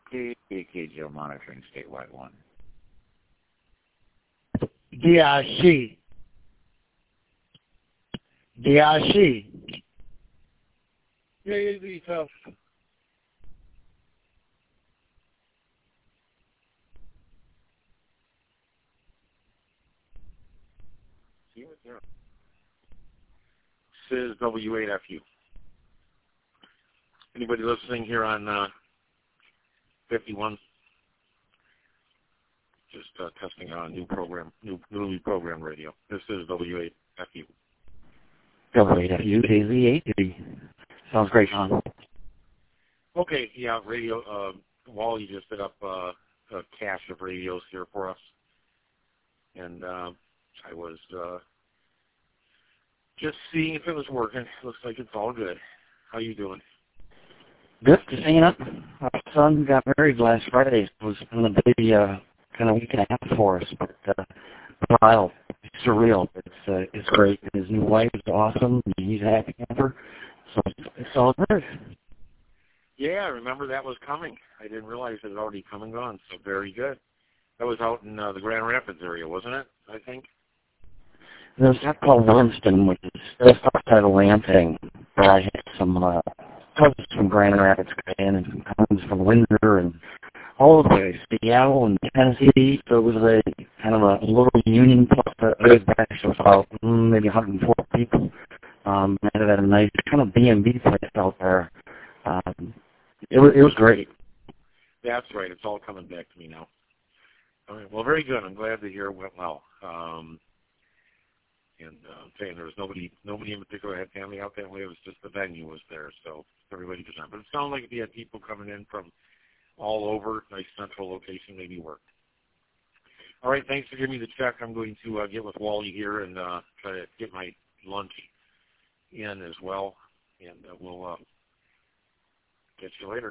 KKGO monitoring statewide 1. DIC. DIC. KAZ test. This is W8FU. Anybody listening here on 51? Just testing on newly programmed radio. This is W8FU. W8FU, KZ8. Sounds great, Sean. Okay, yeah, radio. Wally just set up a cache of radios here for us, and I was just seeing if it was working. Looks like it's all good. How you doing? Good, just hanging up. Our son got married last Friday. It was been a busy kind of week and a half for us, but wild, surreal. It's great. His new wife is awesome. He's a happy camper, so it's all good. Yeah, I remember that was coming. I didn't realize it had already come and gone, so very good. That was out in the Grand Rapids area, wasn't it, I think? There's a town called Williamston, which is just outside of Lansing, where I had some cousins from Grand Rapids and some cousins from Windsor and all over the place, Seattle and Tennessee. So it was a kind of a little union plus a good batch of about maybe 104 people. And it had a nice kind of B&B place out there. It was great. That's right. It's all coming back to me now. All right. Well, very good. I'm glad to hear it went well. Saying there was nobody in particular had family out that way. It was just the venue was there, so everybody was on. But it sounded like if you had people coming in from all over, nice central location, maybe worked. All right, thanks for giving me the check. I'm going to get with Wally here and try to get my lunch in as well, and we'll catch you later.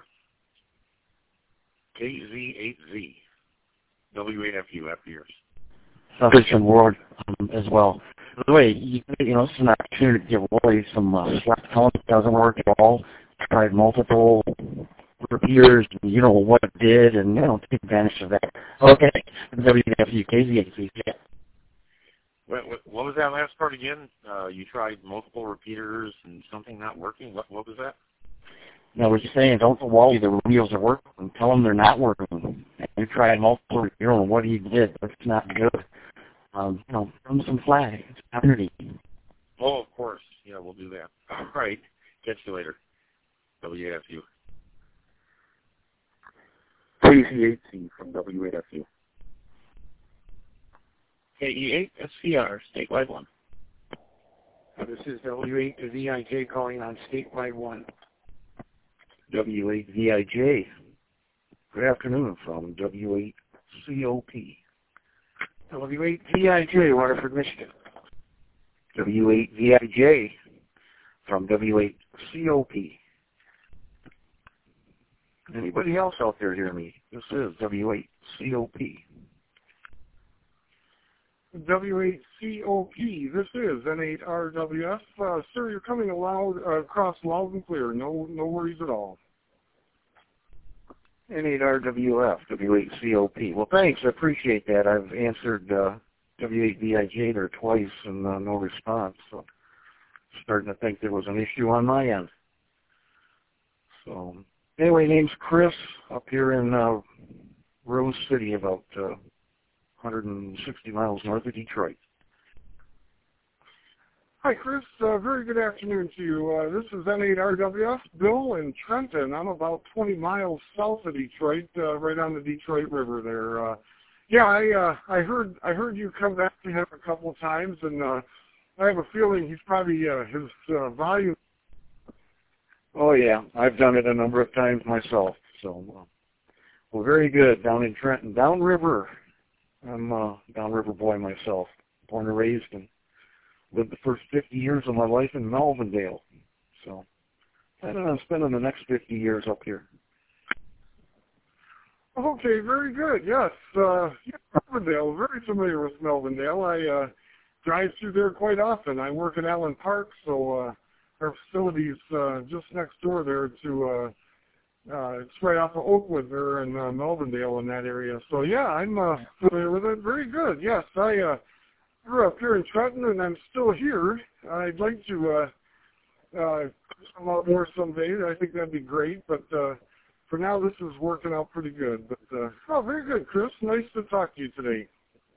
KZ8Z, W8FU, after yours. Southeastern World as well. By the way, you know, this is an opportunity to give Wally some slack. Tell him it doesn't work at all. Tried multiple repeaters, and you know what it did, and you know, take advantage of that. Okay, WFU, KZ8Z. Yeah. What was that last part again? You tried multiple repeaters and something not working. What was that? No, we're just saying, don't tell Wally the radios are working. Tell him they're not working. You tried multiple, you know what he did, but it's not good. You know, throw him some flag. It's an opportunity. Oh, of course. Yeah, we'll do that. All right. Catch you later. WAFU. KZ8C from W8FU. KE8SCR, statewide 1. This is W8VIJ calling on statewide 1. W8VIJ. Good afternoon from W8COP. W8VIJ, Waterford, Michigan. W8VIJ from W8COP. Anybody else out there hear me? This is W8COP. W8COP, this is N8RWF. Sir, you're coming across loud and clear. No worries at all. N8RWF, W8COP. Well, thanks. I appreciate that. I've answered W8VIJ there twice and no response. So starting to think there was an issue on my end. So anyway, name's Chris, up here in Rose City, about 160 miles north of Detroit. Hi, Chris. Very good afternoon to you. This is N8RWF, Bill in Trenton. I'm about 20 miles south of Detroit, right on the Detroit River there. I heard you come back to him a couple of times, and I have a feeling he's probably his volume. Oh yeah, I've done it a number of times myself. So, well, very good down in Trenton, downriver. I'm a downriver boy myself, born and raised, and lived the first 50 years of my life in Melvindale. So, I plan on spending the next 50 years up here. Okay, very good. Yes, Melvindale, very familiar with Melvindale. I drive through there quite often. I work in Allen Park, so our facility's just next door there to It's right off of Oakwood there in Melvindale in that area. So yeah, I'm familiar with it. Very good. Yes, I grew up here in Trenton, and I'm still here. I'd like to come out more someday. I think that'd be great. But for now, this is working out pretty good. But oh, very good, Chris. Nice to talk to you today.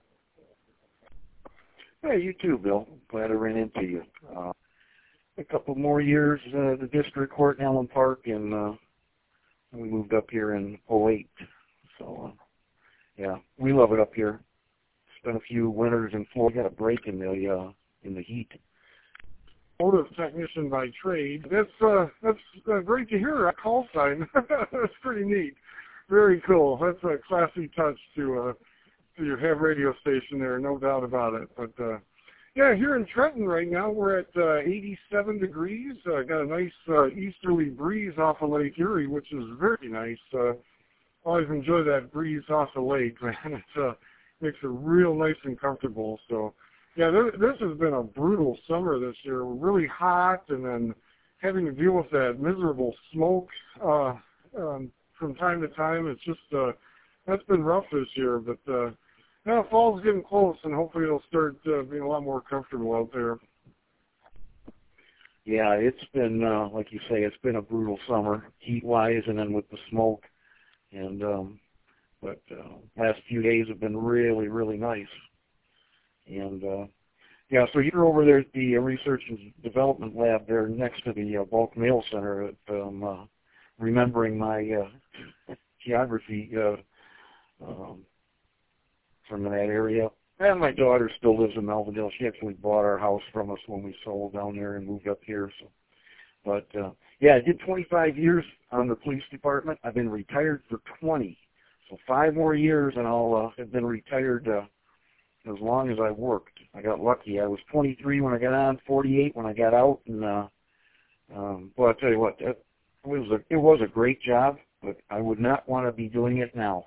Hey, you too, Bill. Glad I ran into you. A couple more years, the district court in Allen Park, and we moved up here in '08. So, yeah, we love it up here. Spent a few winters in Florida. Got a break in the heat. Automotive technician by trade. That's great to hear. A call sign. That's pretty neat. Very cool. That's a classy touch to your ham radio station there, no doubt about it. But yeah, here in Trenton right now we're at 87 degrees. Got a nice easterly breeze off of Lake Erie, which is very nice. Always enjoy that breeze off the lake, man. It makes it real nice and comfortable. So yeah, this has been a brutal summer this year. Really hot, and then having to deal with that miserable smoke from time to time. It's just that's been rough this year. But yeah, fall's getting close, and hopefully it'll start being a lot more comfortable out there. Yeah, it's been like you say, it's been a brutal summer, heat-wise, and then with the smoke. And but last few days have been really, really nice. And yeah, so you're over there at the Research and Development Lab there next to the Bulk Mail Center. Remembering my geography from that area. And my daughter still lives in Melvindale. She actually bought our house from us when we sold down there and moved up here. So, but yeah, I did 25 years on the police department. I've been retired for 20. So 5 more years, and I'll have been retired as long as I worked. I got lucky. I was 23 when I got on, 48 when I got out, and well, I'll tell you what, it was a great job, but I would not want to be doing it now.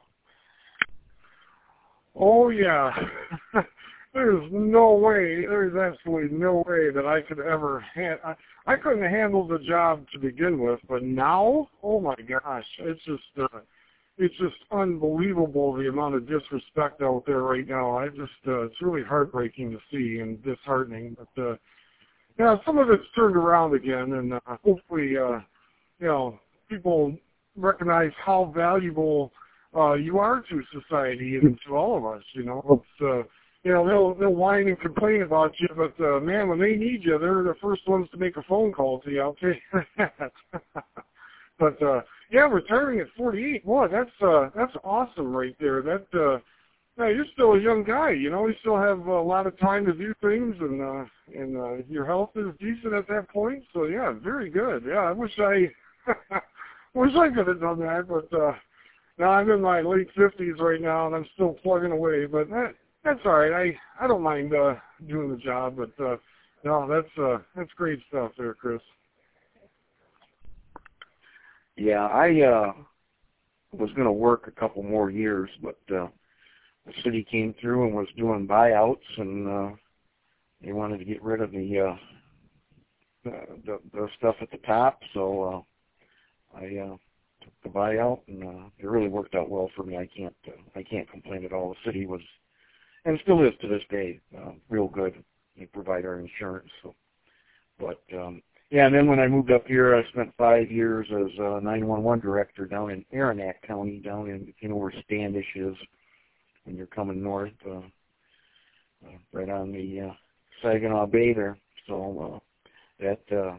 Oh yeah, there's absolutely no way that I could ever I couldn't handle the job to begin with, but now, oh my gosh, it's just unbelievable the amount of disrespect out there right now. It's really heartbreaking to see and disheartening. But yeah, some of it's turned around again, and hopefully, people recognize how valuable you are to society and to all of us. It's they'll whine and complain about you, but man, when they need you, they're the first ones to make a phone call to you. I'll tell you that. But yeah, retiring at 48, boy, that's awesome right there. You're still a young guy, You still have a lot of time to do things, and your health is decent at that point. So yeah, very good. Yeah, I wish I could have done that, but now I'm in my late 50s right now, and I'm still plugging away. But that's all right. I don't mind doing the job, but no, that's great stuff there, Chris. Yeah, I was going to work a couple more years, but the city came through and was doing buyouts, and they wanted to get rid of the stuff at the top, so I took the buyout, and it really worked out well for me. I can't complain at all. The city was, and still is to this day, real good. They provide our insurance, so, but. Yeah, and then when I moved up here, I spent 5 years as a 911 director down in Aranac County, down in where Standish is when you're coming north, right on the Saginaw Bay there. So that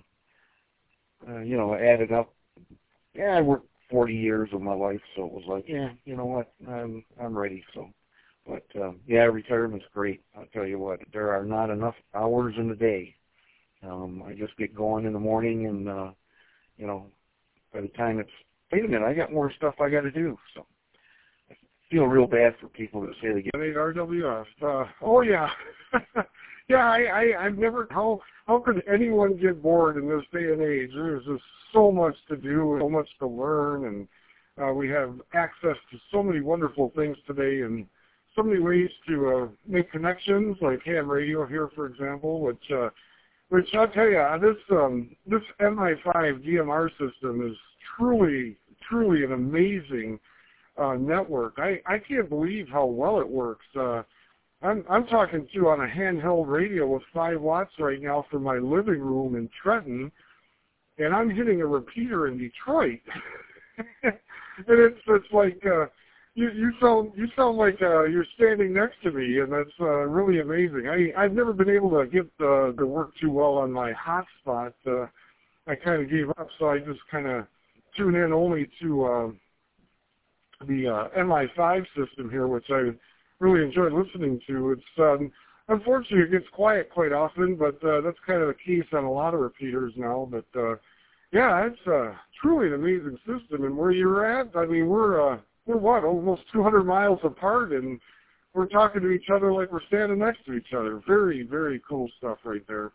added up. Yeah, I worked 40 years of my life, so it was like, yeah, you know what, I'm ready. So, but yeah, retirement's great. I'll tell you what, there are not enough hours in the day. I just get going in the morning, and by the time wait a minute, I got more stuff I got to do. So I feel real bad for people that say they get RWF. Oh yeah, yeah. I've never. How could anyone get bored in this day and age? There's just so much to do, so much to learn, and we have access to so many wonderful things today, and so many ways to make connections, like ham radio here, for example, which I'll tell you, this MI5 DMR system is truly truly an amazing network. I can't believe how well it works. I'm talking to on a handheld radio with 5 watts right now for my living room in Trenton, and I'm hitting a repeater in Detroit. And it's like you sound like you're standing next to me, and that's really amazing. I've never been able to get the work too well on my hotspot. I kind of gave up, so I just kind of tune in only to the MI5 system here, which I really enjoy listening to. It's unfortunately it gets quiet quite often, but that's kind of the case on a lot of repeaters now. But yeah, it's truly an amazing system. And where you're at, I mean, we're what, almost 200 miles apart, and we're talking to each other like we're standing next to each other. Very, very cool stuff right there.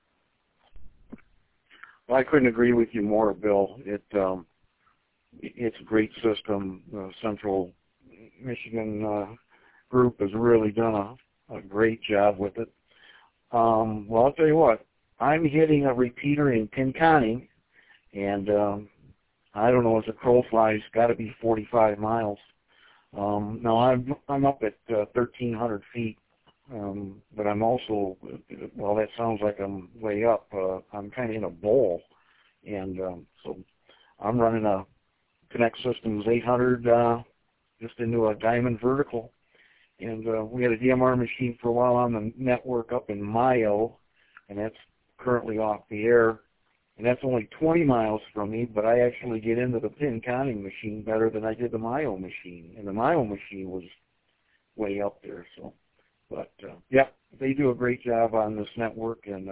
Well, I couldn't agree with you more, Bill. It's a great system. Central Michigan group has really done a great job with it. Well, I'll tell you what, I'm hitting a repeater in Pinconning, and I don't know, as a crow flies, got to be 45 miles. Now I'm up at 1,300 feet, but I'm also, well, that sounds like I'm way up. I'm kind of in a bowl, and so I'm running a Connect Systems 800 just into a diamond vertical. And we had a DMR machine for a while on the network up in Mayo, and that's currently off the air. And that's only 20 miles from me, but I actually get into the Pinconning machine better than I did the Mayo machine. And the Mayo machine was way up there. So, but, yeah, they do a great job on this network. And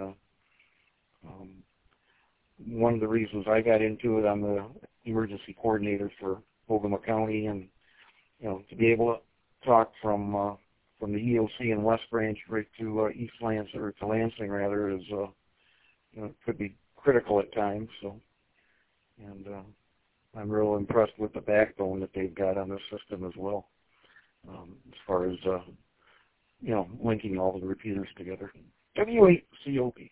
one of the reasons I got into it, I'm the emergency coordinator for Ogama County. And, you know, to be able to talk from the EOC in West Branch right to East Lansing, or to Lansing rather, is, you know, could be critical at times. So, and I'm real impressed with the backbone that they've got on this system as well, as far as you know, linking all the repeaters together. W8COP.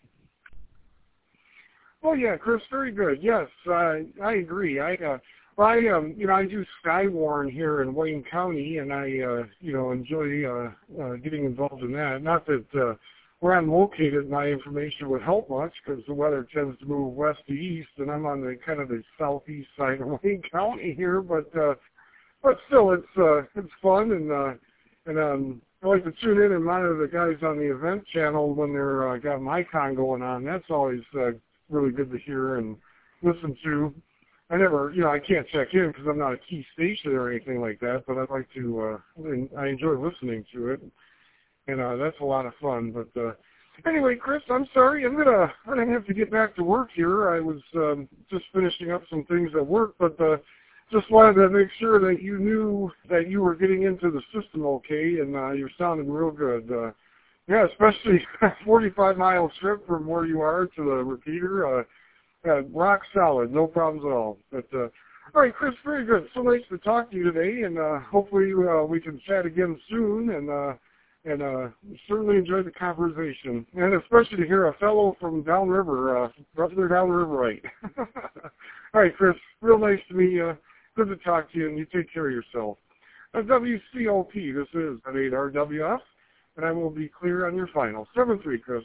Oh yeah, Chris, very good. Yes, I agree. You know, I do Skywarn here in Wayne County, and I you know, enjoy getting involved in that. Not that where I'm located, my information would help much, because the weather tends to move west to east, and I'm on the kind of the southeast side of Wayne County here. But still, it's fun, and I like to tune in and monitor the guys on the event channel when they're got MyCon going on. That's always really good to hear and listen to. I never, you know, I can't check in because I'm not a key station or anything like that, but I'd like to, I enjoy listening to it, and that's a lot of fun. But anyway, Chris, I'm sorry, I'm gonna have to get back to work here. I was just finishing up some things at work, but just wanted to make sure that you knew that you were getting into the system okay, and you're sounding real good. Yeah, especially 45-mile trip from where you are to the repeater. Rock solid, no problems at all. But all right, Chris, very good. So nice to talk to you today, and hopefully we can chat again soon. And certainly enjoyed the conversation, and especially to hear a fellow from downriver, brother downriverite. All right, Chris, real nice to meet you. Good to talk to you, and you take care of yourself. WCOP, this is at 8RWF, and I will be clear on your final. 7-3, Chris.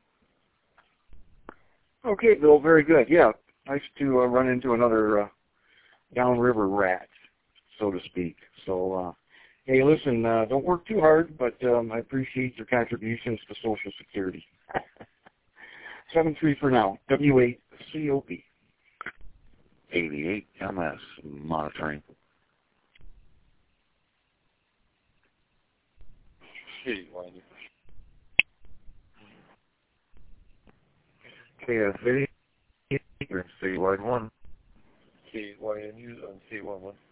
Okay, Bill, very good. Yeah, nice to run into another downriver rat, so to speak. So, hey, listen, don't work too hard, but I appreciate your contributions to Social Security. 7-3 for now. W8COP. 88 MS monitoring. KF80, citywide 1. KYNU on C11.